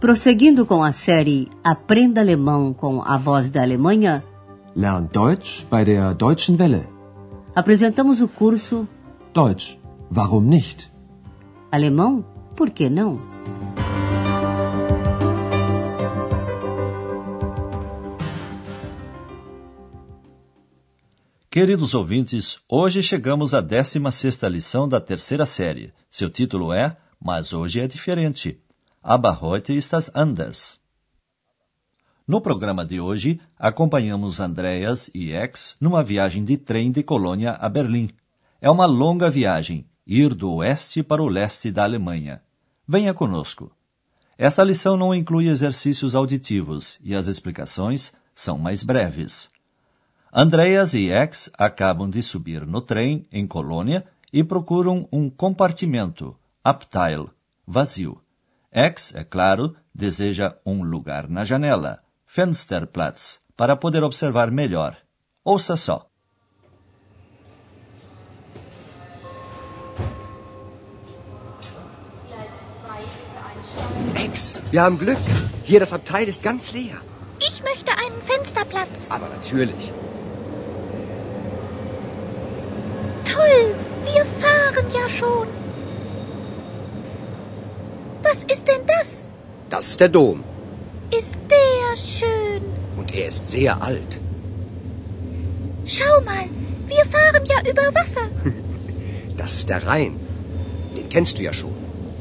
Prosseguindo com a série Aprenda Alemão com a Voz da Alemanha, Lern Deutsch bei der Deutschen Welle. Apresentamos o curso Deutsch, warum nicht? Alemão, por que não? Queridos ouvintes, hoje chegamos à 16ª lição da terceira série. Seu título é Mas hoje é diferente. Aber heute ist das anders. No programa de hoje, acompanhamos Andreas e X numa viagem de trem de Colônia a Berlim. É uma longa viagem, ir do oeste para o leste da Alemanha. Venha conosco. Esta lição não inclui exercícios auditivos e as explicações são mais breves. Andreas e X acabam de subir no trem em Colônia e procuram um compartimento, Abteil, vazio. X, é claro, deseja um lugar na janela, Fensterplatz, para poder observar melhor. Ouça só. Ex, wir haben Glück. Hier, das Abteil ist ganz leer. Ich möchte einen Fensterplatz. Aber natürlich. Toll, wir fahren ja schon. Was ist denn das? Das ist der Dom. Ist der schön. Und er ist sehr alt. Schau mal, wir fahren ja über Wasser. Das ist der Rhein. Den kennst du ja schon.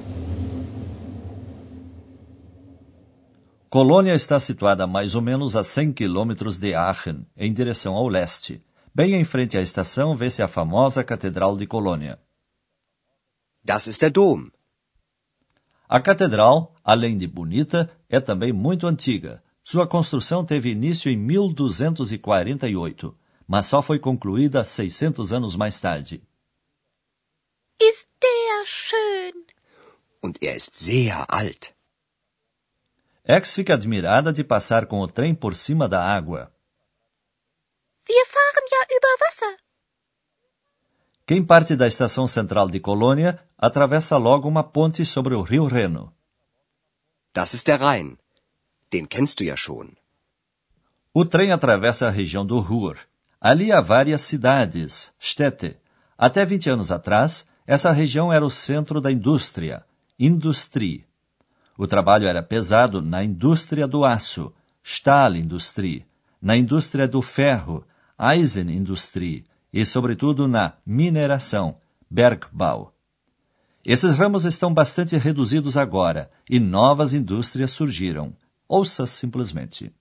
Colônia está situada a mais ou menos a 100 quilômetros de Aachen, em direção ao leste. Bem em frente à estação vê-se a famosa Catedral de Colônia. Das ist der Dom. A catedral, além de bonita, é também muito antiga. Sua construção teve início em 1248, mas só foi concluída 600 anos mais tarde. Ist der schön. Und er ist sehr alt. X fica admirada de passar com o trem por cima da água. Wir fahren ja über Wasser. Quem parte da estação central de Colônia atravessa logo uma ponte sobre o rio Reno. Das ist der Rhein. Den kennst du ja schon. O trem atravessa a região do Ruhr. Ali há várias cidades, Städte. Até 20 anos atrás, essa região era o centro da indústria, Industrie. O trabalho era pesado na indústria do aço, Stahlindustrie, na indústria do ferro, Eisenindustrie, e, sobretudo, na mineração, Bergbau. Esses ramos estão bastante reduzidos agora e novas indústrias surgiram. Ouça simplesmente.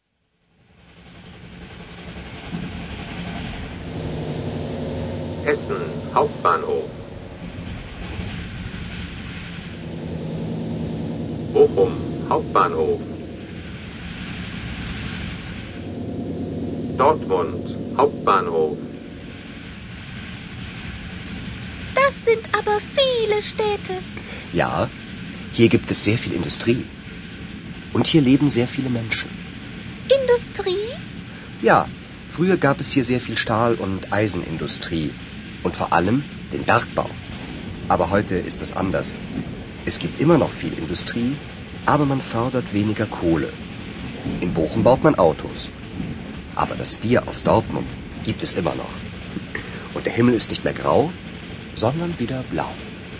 Essen, Hauptbahnhof. Bochum, Hauptbahnhof. Dortmund, Hauptbahnhof. Das sind aber viele Städte. Ja, hier gibt es sehr viel Industrie. Und hier leben sehr viele Menschen. Industrie? Ja, früher gab es hier sehr viel Stahl- und Eisenindustrie. Und vor allem den Bergbau. Aber heute ist es anders. Es gibt immer noch viel Industrie, aber man fördert weniger Kohle. In Bochum baut man Autos. Aber das Bier aus Dortmund gibt es immer noch. Und der Himmel ist nicht mehr grau, sondern wieder blau.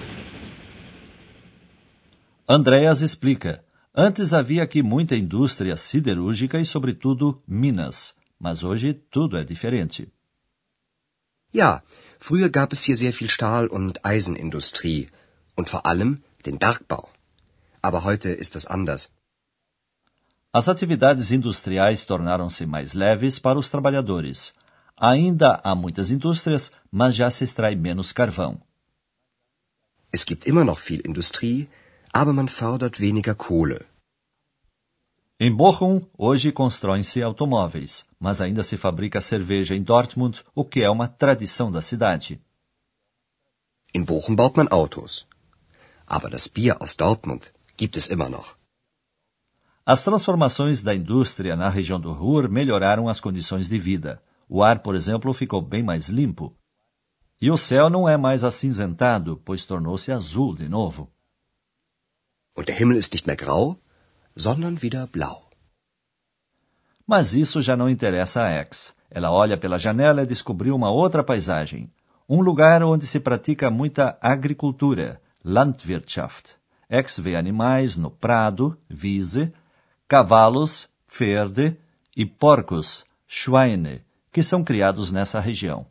Andreas explica. Antes havia aqui muita indústria siderúrgica e, sobretudo, minas. Mas hoje tudo é diferente. Ja, früher gab es hier sehr viel Stahl- und Eisenindustrie. Und vor allem den Bergbau. Aber heute ist es anders. As atividades industriais tornaram-se mais leves para os trabalhadores. Ainda há muitas indústrias, mas já se extrai menos carvão. Es gibt immer noch viel Industrie, aber man fördert weniger Kohle. Em Bochum, hoje constroem-se automóveis, mas ainda se fabrica cerveja em Dortmund, o que é uma tradição da cidade. In Bochum baut man Autos. Aber das Bier aus Dortmund gibt es immer noch. As transformações da indústria na região do Ruhr melhoraram as condições de vida. O ar, por exemplo, ficou bem mais limpo. E o céu não é mais acinzentado, pois tornou-se azul de novo. Und der Himmel ist nicht mehr grau, sondern wieder blau. Mas isso já não interessa a X. Ela olha pela janela e descobriu uma outra paisagem. Um lugar onde se pratica muita agricultura, Landwirtschaft. X vê animais no prado, Wiese, cavalos, Pferde, e porcos, Schweine, que são criados nessa região.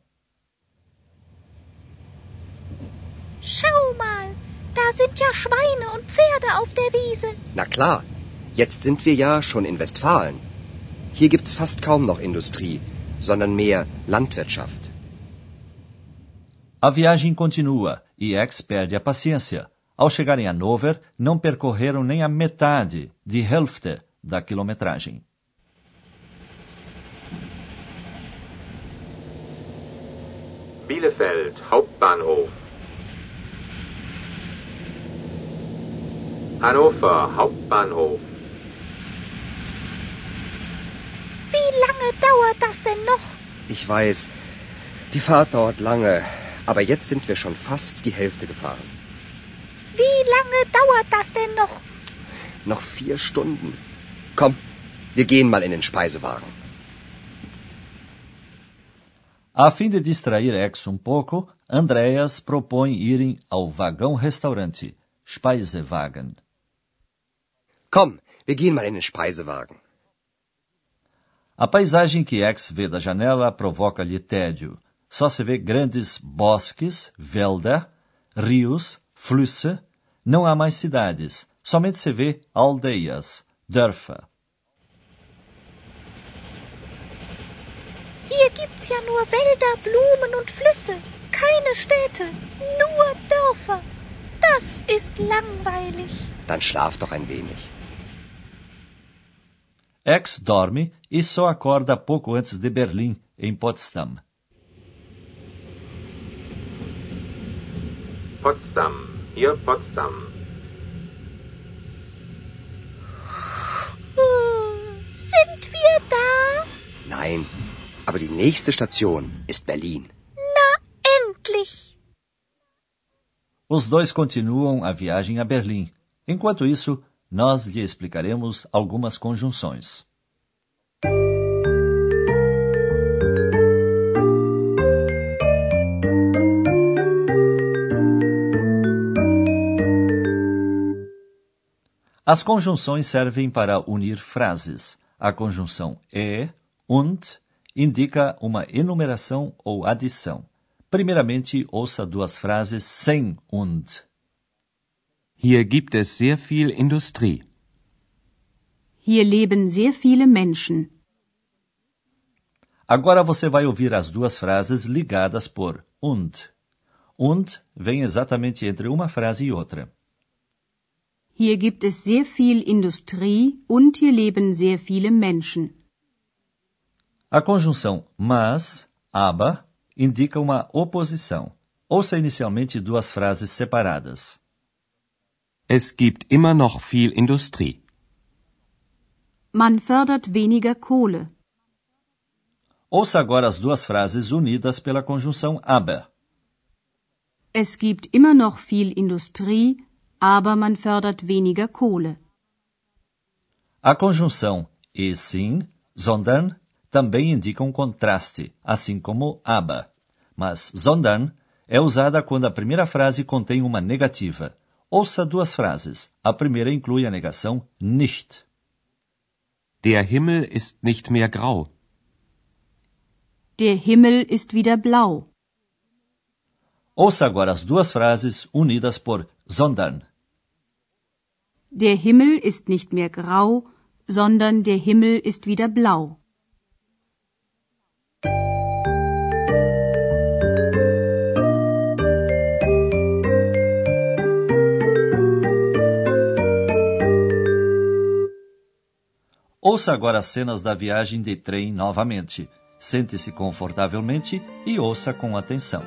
Schau mal, da sind ja Schweine und Pferde auf der Wiese. Na klar, jetzt sind wir ja schon in Westfalen. Hier gibt's fast kaum noch Industrie, sondern mehr Landwirtschaft. A viagem continua e X perde a paciência. Ao chegar em Hannover, não percorreram nem a metade, die Hälfte, da quilometragem. Bielefeld, Hauptbahnhof. Hannover, Hauptbahnhof. Wie lange dauert das denn noch? Ich weiß, die Fahrt dauert lange, aber jetzt sind wir schon fast die Hälfte gefahren. Wie lange dauert das denn noch? Noch 4 Stunden. Komm, wir gehen mal in den Speisewagen. A fim de distrair X pouco, Andreas propõe irem ao vagão-restaurante, Speisewagen. Komm, wir gehen mal in den Speisewagen. A paisagem que X vê da janela provoca-lhe tédio. Só se vê grandes bosques, Wälder, rios, Flüsse. Não há mais cidades. Somente se vê aldeias, Dörfer. Hier gibt's ja nur Wälder, Blumen und Flüsse. Keine Städte, nur Dörfer. Das ist langweilig. Dann schlaf doch ein wenig. X dorme e só acorda pouco antes de Berlim, em Potsdam. Potsdam, hier Potsdam. Sind wir da? Nein, aber die nächste Station ist Berlin. Na, endlich! Os dois continuam a viagem a Berlim. Enquanto isso, nós lhe explicaremos algumas conjunções. As conjunções servem para unir frases. A conjunção und indica uma enumeração ou adição. Primeiramente, ouça 2 frases sem und. Hier gibt es sehr viel Industrie. Hier leben sehr viele Menschen. Agora você vai ouvir as 2 frases ligadas por und. Und vem exatamente entre uma frase e outra. Hier gibt es sehr viel Industrie und hier leben sehr viele Menschen. A conjunção mas, aber, indica uma oposição. Ouça inicialmente 2 frases separadas. Es gibt immer noch viel Industrie. Man fördert weniger Kohle. Ouça agora as 2 frases unidas pela conjunção aber. Es gibt immer noch viel Industrie, aber man fördert weniger Kohle. A conjunção e sim, sondern, também indica um contraste, assim como aber. Mas sondern é usada quando a primeira frase contém uma negativa. Ouça 2 frases. A primeira inclui a negação nicht. Der Himmel ist nicht mehr grau. Der Himmel ist wieder blau. Ouça agora as 2 frases unidas por sondern. Der Himmel ist nicht mehr grau, sondern der Himmel ist wieder blau. Ouça agora as cenas da viagem de trem novamente. Sente-se confortavelmente e ouça com atenção.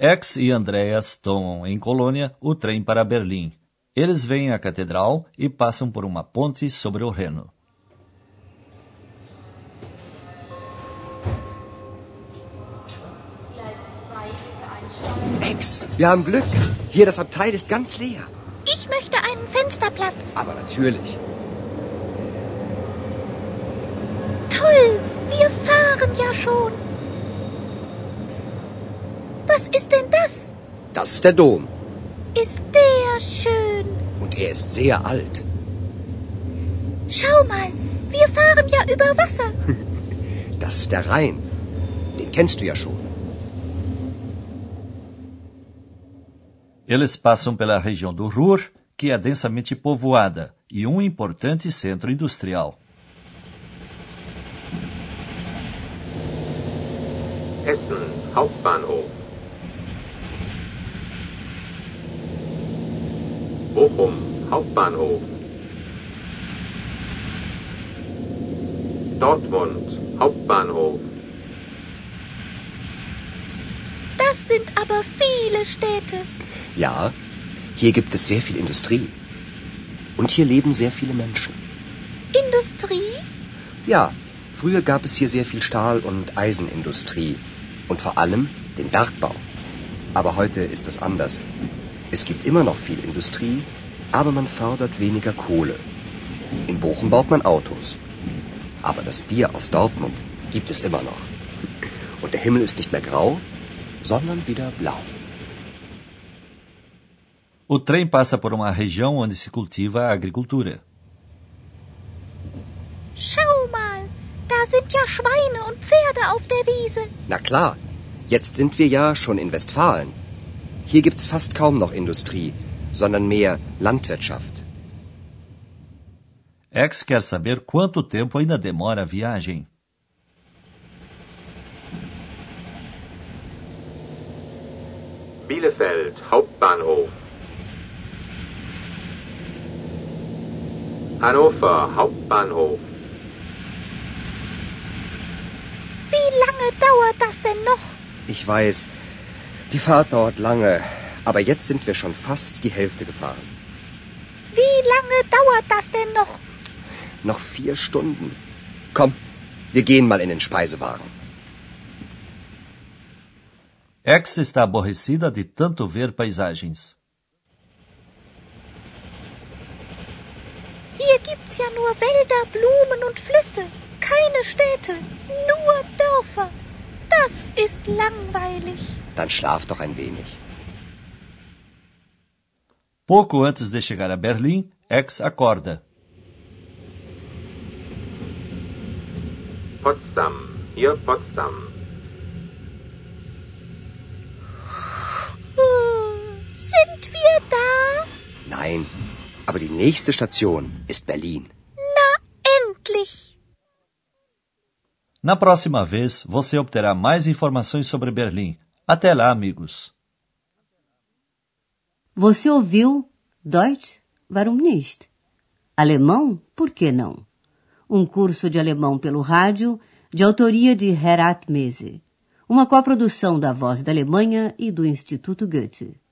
Ex e Andreas tomam em Colônia o trem para Berlim. Eles veem a catedral e passam por uma ponte sobre o Reno. Ex, wir haben Glück. Hier, das Abteil ist ganz leer. Ich möchte einen Fensterplatz. Aber natürlich. Toll, wir fahren ja schon. Was ist denn das? Das ist der Dom. Ist der schön. Und er ist sehr alt. Schau mal, wir fahren ja über Wasser. Das ist der Rhein. Den kennst du ja schon. Eles passam pela região do Ruhr, que é densamente povoada, e um importante centro industrial. Essen, Hauptbahnhof. Bochum, Hauptbahnhof. Dortmund, Hauptbahnhof. Das sind aber viele Städte. Ja, hier gibt es sehr viel Industrie. Und hier leben sehr viele Menschen. Industrie? Ja, früher gab es hier sehr viel Stahl- und Eisenindustrie. Und vor allem den Bergbau. Aber heute ist es anders. Es gibt immer noch viel Industrie, aber man fördert weniger Kohle. In Bochum baut man Autos. Aber das Bier aus Dortmund gibt es immer noch. Und der Himmel ist nicht mehr grau, sondern wieder blau. O trem passa por uma região onde se cultiva a agricultura. Schau mal, da sind ja Schweine und Pferde auf der Wiese. Na klar, jetzt sind wir ja schon in Westfalen. Hier gibt's fast kaum noch Industrie, sondern mehr Landwirtschaft. Ex quer saber quanto tempo ainda demora a viagem. Bielefeld, Hauptbahnhof. Hannover, Hauptbahnhof. Wie lange dauert das denn noch? Ich weiß, die Fahrt dauert lange, aber jetzt sind wir schon fast die Hälfte gefahren. Wie lange dauert das denn noch? Noch 4 Stunden. Komm, wir gehen mal in den Speisewagen. Ex está aborrecida de tanto ver paisagens. Hier gibt's ja nur Wälder, Blumen und Flüsse. Keine Städte, nur Dörfer. Das ist langweilig. Dann schlaf doch ein wenig. Pouco antes de chegar a Berlim, Ex acorda. Potsdam, hier Potsdam. Sind wir da? Nein, aber die nächste Station ist Berlin. Na, endlich! Na próxima vez, você obterá mais informações sobre Berlim. Até lá, amigos. Você ouviu Deutsch? Warum nicht? Alemão? Por que não? Um curso de alemão pelo rádio, de autoria de Herat Mese. Uma coprodução da Voz da Alemanha e do Instituto Goethe.